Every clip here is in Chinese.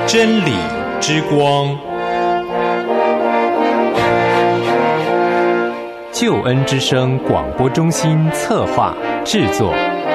真理之光，救恩之声广播中心策划制作。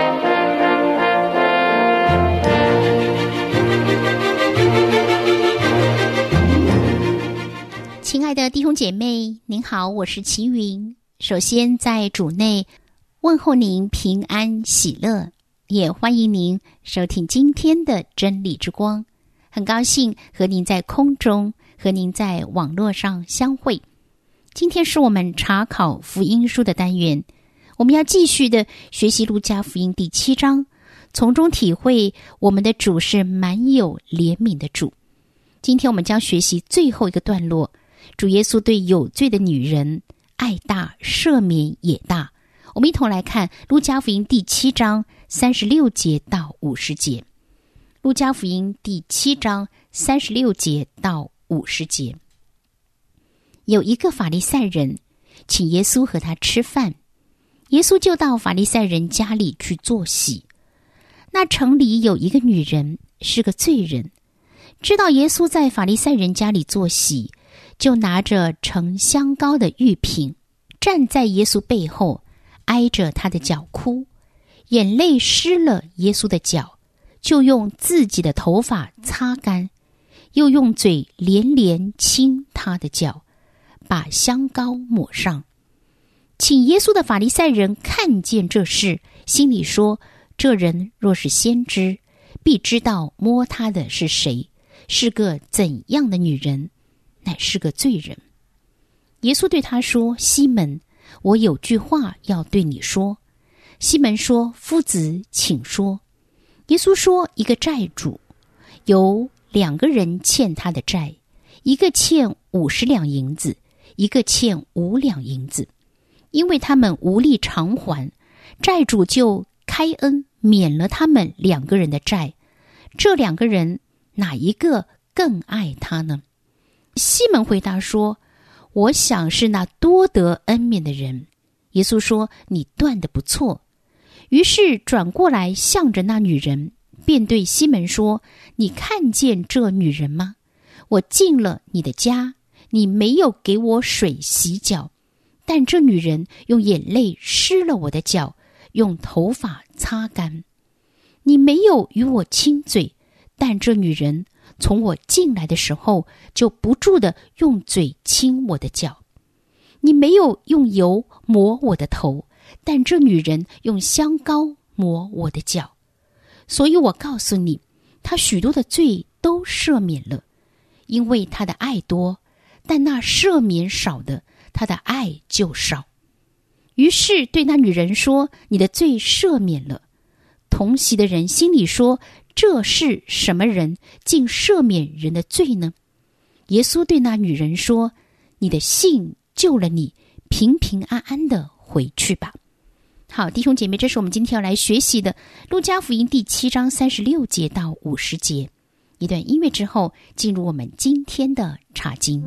亲爱的弟兄姐妹，您好，我是齐云。首先在主内问候您平安喜乐，也欢迎您收听今天的真理之光。很高兴和您在空中，和您在网络上相会。今天是我们查考福音书的单元，我们要继续的学习路加福音第7章，从中体会我们的主是满有怜悯的主。今天我们将学习最后一个段落，主耶稣对有罪的女人爱大，赦免也大。我们一同来看路加福音第7章36节到50节。路加福音第7章36节到50节。有一个法利赛人请耶稣和他吃饭，耶稣就到法利赛人家里去坐席。那城里有一个女人是个罪人，知道耶稣在法利赛人家里坐席，就拿着盛香膏的玉瓶，站在耶稣背后，挨着他的脚哭，眼泪湿了耶稣的脚，就用自己的头发擦干，又用嘴连连亲他的脚，把香膏抹上。请耶稣的法利赛人看见这事，心里说，这人若是先知，必知道摸他的是谁，是个怎样的女人，乃是个罪人。耶稣对他说，西门，我有句话要对你说。西门说，夫子，请说。耶稣说，一个债主有2个人欠他的债，一个欠50两银子，一个欠5两银子。因为他们无力偿还，债主就开恩免了他们2个人的债。这2个人哪一个更爱他呢？西门回答说，我想是那多得恩免的人。耶稣说，你断得不错。于是转过来向着那女人，便对西门说，你看见这女人吗？我进了你的家，你没有给我水洗脚，但这女人用眼泪湿了我的脚，用头发擦干。你没有与我亲嘴，但这女人从我进来的时候，就不住地用嘴亲我的脚。你没有用油抹我的头，但这女人用香膏抹我的脚。所以我告诉你，她许多的罪都赦免了，因为她的爱多；但那赦免少的，她的爱就少。于是对那女人说，你的罪赦免了。同席的人心里说，这是什么人，竟赦免人的罪呢？耶稣对那女人说，你的信救了你，平平安安的回去吧。好，弟兄姐妹，这是我们今天要来学习的路加福音第7章36节到50节。一段音乐之后，进入我们今天的查经。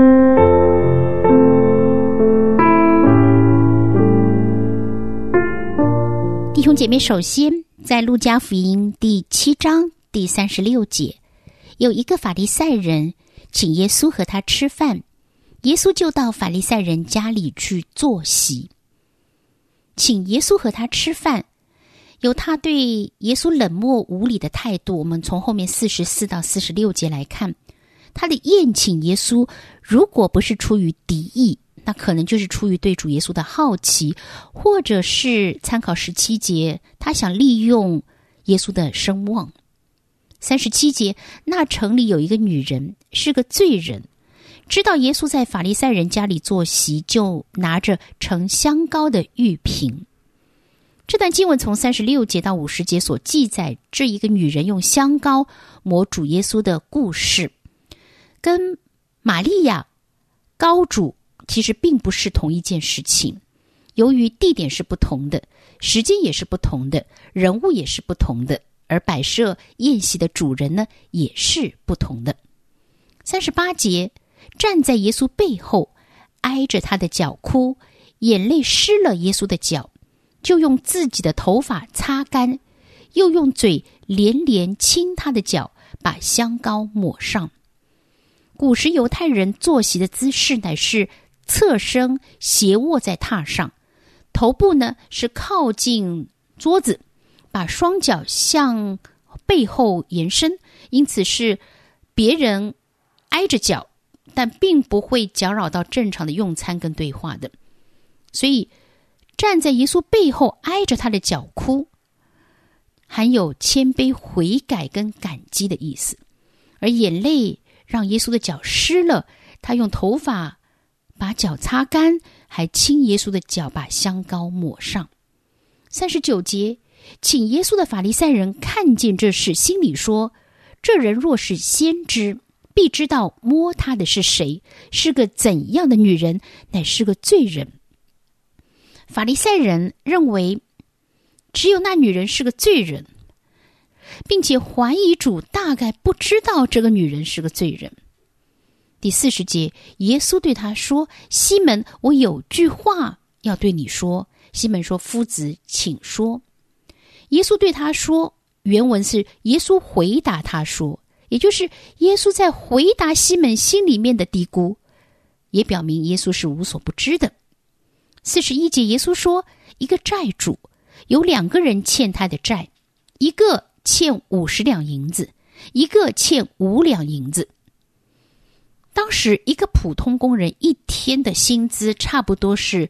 弟兄姐妹，首先在路加福音第7章第36节，有一个法利赛人请耶稣和他吃饭，耶稣就到法利赛人家里去坐席。请耶稣和他吃饭，由他对耶稣冷漠无礼的态度，我们从后面44到46节来看，他的宴请耶稣如果不是出于敌意，那可能就是出于对主耶稣的好奇，或者是参考17节，他想利用耶稣的声望。37节，那城里有一个女人是个罪人，知道耶稣在法利赛人家里坐席，就拿着盛香膏的玉瓶。这段经文从36节到50节所记载这一个女人用香膏抹主耶稣的故事，跟玛利亚膏主其实并不是同一件事情。由于地点是不同的，时间也是不同的，人物也是不同的，而摆设宴席的主人呢，也是不同的。38节，站在耶稣背后，挨着他的脚哭，眼泪湿了耶稣的脚，就用自己的头发擦干，又用嘴连连亲他的脚， 把香膏抹上。古时犹太人坐席的姿势乃是侧身斜卧在榻上，头部呢是靠近桌子，把双脚向背后延伸，因此是别人挨着脚，但并不会搅扰到正常的用餐跟对话的。所以站在耶稣背后挨着他的脚哭，含有谦卑悔改跟感激的意思。而眼泪让耶稣的脚湿了，他用头发把脚擦干，还亲耶稣的脚，把香膏抹上。39节，请耶稣的法利赛人看见这事，心里说，这人若是先知，必知道摸他的是谁，是个怎样的女人，乃是个罪人。法利赛人认为只有那女人是个罪人，并且怀疑主大概不知道这个女人是个罪人。第40节，耶稣对他说，西门，我有句话要对你说。西门说，夫子，请说。耶稣对他说，原文是耶稣回答他说，也就是耶稣在回答西门心里面的嘀咕，也表明耶稣是无所不知的。41节，耶稣说，一个债主有2个人欠他的债，一个欠50两银子，一个欠5两银子。当时一个普通工人一天的薪资差不多是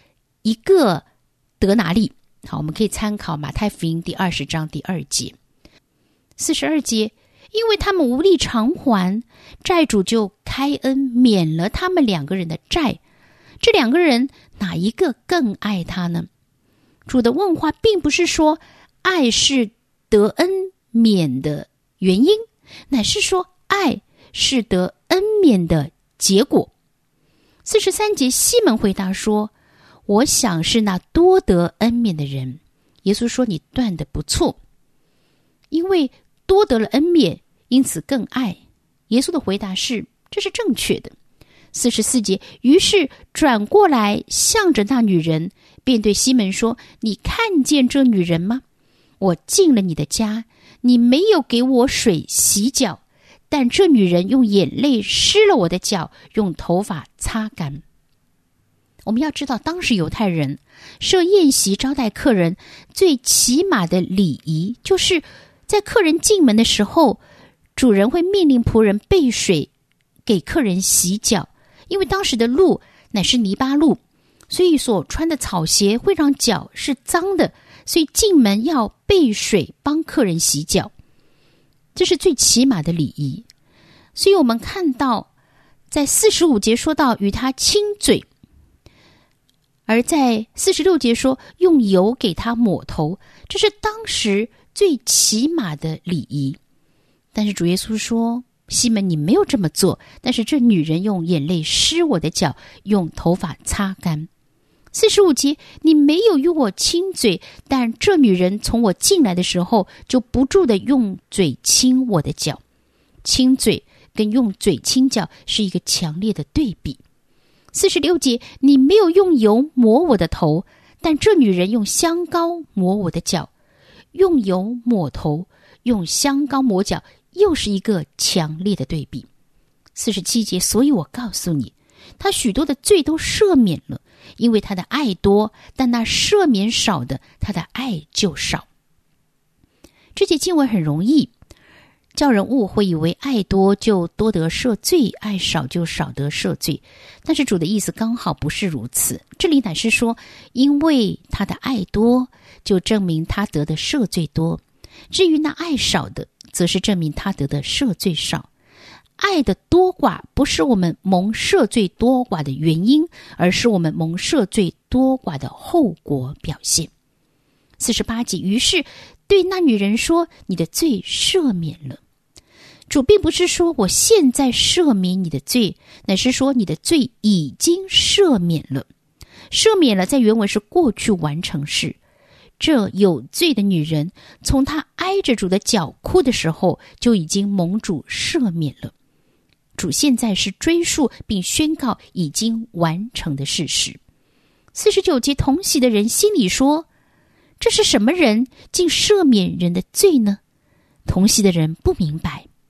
1个德拿利。好，我们可以参考马太福音第20章第2节。42节，因为他们无力偿还，债主就开恩免了他们2个人的债。这2个人哪一个更爱他呢？主的问话并不是说爱是得恩免的原因，乃是说爱是得恩免的结果。43节，西门回答说，我想是那多得恩免的人。耶稣说，你断得不错，因为多得了恩免，因此更爱。耶稣的回答是，这是正确的。44节，于是转过来向着那女人，便对西门说，你看见这女人吗？我进了你的家，你没有给我水洗脚，但这女人用眼泪湿了我的脚，用头发擦干。我们要知道，当时犹太人设宴席招待客人最起码的礼仪，就是在客人进门的时候，主人会命令仆人备水给客人洗脚。因为当时的路乃是泥巴路，所以所穿的草鞋会让脚是脏的，所以进门要备水帮客人洗脚，这是最起码的礼仪。所以我们看到在45节说到与他亲嘴，而在46节说用油给他抹头，这是当时最起码的礼仪。但是主耶稣说，西门，你没有这么做，但是这女人用眼泪湿我的脚，用头发擦干。45节，你没有与我亲嘴，但这女人从我进来的时候就不住地用嘴亲我的脚。亲嘴跟用嘴亲脚是一个强烈的对比。46节，你没有用油抹我的头，但这女人用香膏抹我的脚。用油抹头，用香膏抹脚，又是一个强烈的对比。47节，所以我告诉你，他许多的罪都赦免了，因为他的爱多，但那赦免少的，他的爱就少。这节经文很容易叫人误会，以为爱多就多得赦罪，爱少就少得赦罪。但是主的意思刚好不是如此，这里乃是说，因为他的爱多，就证明他得的赦罪多。至于那爱少的，则是证明他得的赦罪少。爱的多寡不是我们蒙赦罪多寡的原因，而是我们蒙赦罪多寡的后果表现。48节，于是对那女人说，你的罪赦免了。主并不是说我现在赦免你的罪，乃是说你的罪已经赦免了。赦免了在原文是过去完成式。这有罪的女人从她挨着主的脚哭的时候，就已经蒙主赦免了。主现在是追溯并宣告已经完成的事实。49节，同席的人心里说，这是什么人竟赦免人的罪呢？同席的人不明白。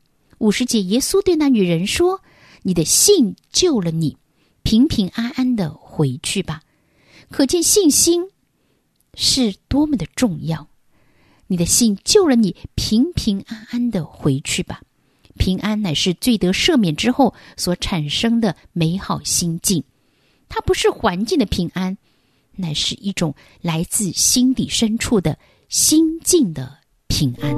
50节，耶稣对那女人说，你的信救了你，平平安安的回去吧。可见信心是多么的重要。你的信救了你，平平安安的回去吧。平安乃是罪得赦免之后所产生的美好心境，它不是环境的平安，乃是一种来自心底深处的心境的平安。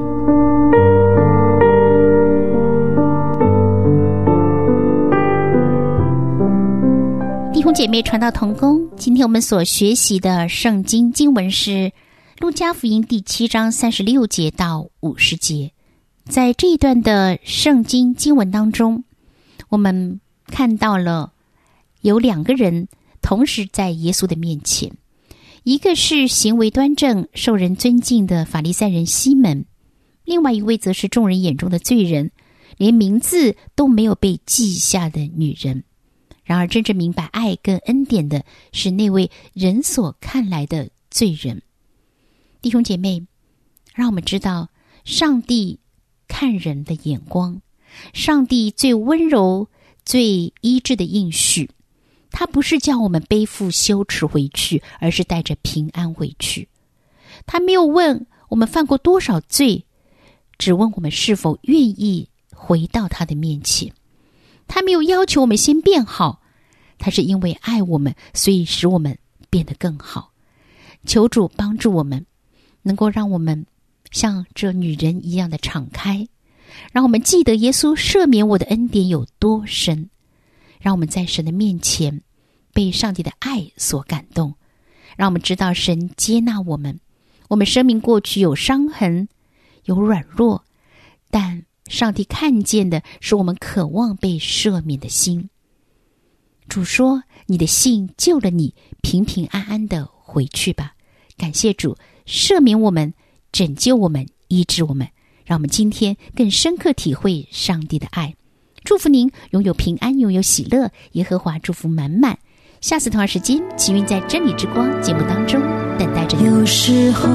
弟兄姐妹，传道同工，今天我们所学习的圣经经文是路加福音第7章36节到50节。在这一段的圣经经文当中，我们看到了有2个人同时在耶稣的面前，一个是行为端正受人尊敬的法利赛人西门，另外一位则是众人眼中的罪人，连名字都没有被记下的女人。然而真正明白爱跟恩典的是那位人所看来的罪人。弟兄姐妹，让我们知道上帝看人的眼光，上帝最温柔最医治的应许，他不是叫我们背负羞耻回去，而是带着平安回去。他没有问我们犯过多少罪，只问我们是否愿意回到他的面前。他没有要求我们先变好，他是因为爱我们，所以使我们变得更好。求主帮助我们，能够让我们像这女人一样的敞开，让我们记得耶稣赦免我的恩典有多深，让我们在神的面前被上帝的爱所感动，让我们知道神接纳我们。我们生命过去有伤痕，有软弱，但上帝看见的是我们渴望被赦免的心。主说，你的信救了你，平平安安的回去吧。感谢主赦免我们，拯救我们，医治我们，让我们今天更深刻体会上帝的爱。祝福您拥有平安，拥有喜乐，耶和华祝福满满。下次同样时间，启云在真理之光节目当中等待着你。 有时候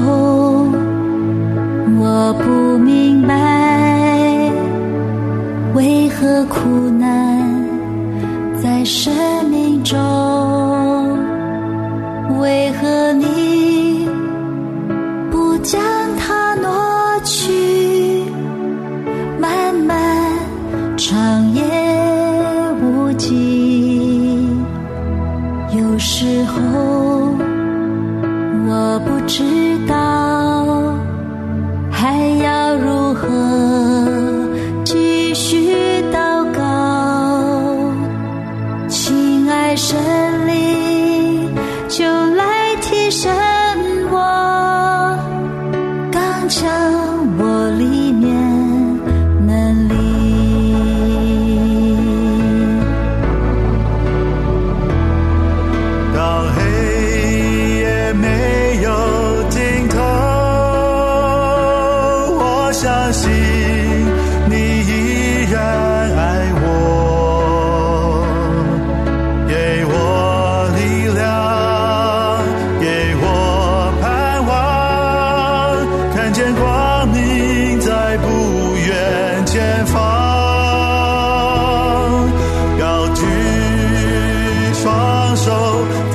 我不明白，为何苦难在生命中，为何你不将它挪去，漫漫长夜无际。有时候我不知道还要如何继续祷告，亲爱神灵就来提升我，刚强我里面能力。 当黑夜没有尽头，我相信你依然爱我，给我力量，给我盼望，看见光明在不远前方，高举双手